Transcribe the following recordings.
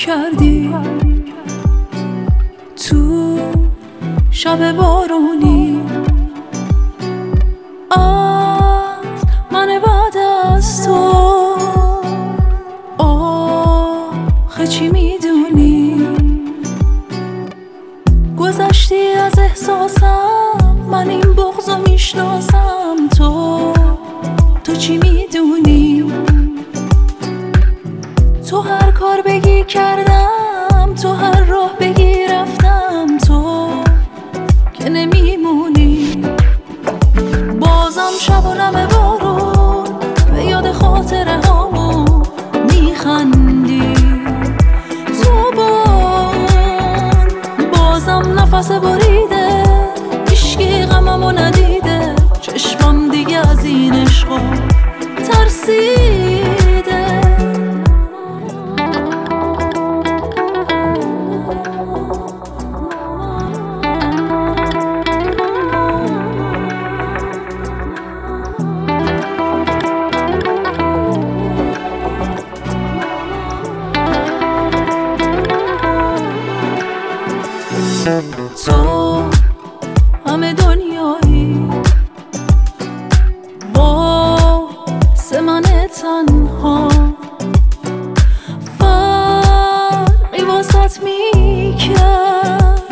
کردی تو شب بارونی از من بعد از تو. آخه چی میدونی گذشتی از احساسم، من این بغضو میشناسم. تو چی میدونی؟ تو هر کار بگی کردم، تو هر راه بگی رفتم، تو که نمیمونی. بازم شب و نم بارون به یاد خاطره هامون میخندی. تو بازم نفس بریده، هیشکی غممو ندیده، چشمم دیگه از این عشقا ترسیده. تو همه دنیایی واسه من تنها، فرقی واسط میکرد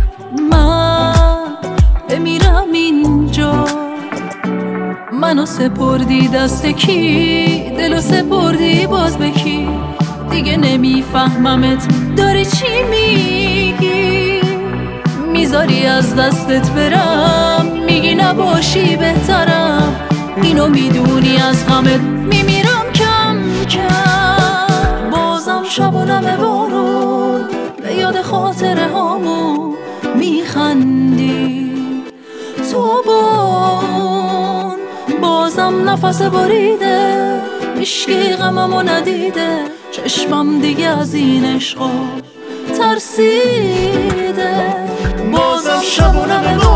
من بمیرم اینجا. منو سپردی دست کی، دلو سپردی باز به کی؟ دیگه نمیفهممت داری چی میگی. میذاری از دستت برم، میگی نباشی بهترم، اینو میدونی از غمت میمیرم کم کم. بازم شب و نم بارون به یاد خاطره هامون میخندی. تو بازم نفس بریده، هیشکی غممو ندیده، چشمم دیگه از این عشقا ترسیده. بازم شب و نم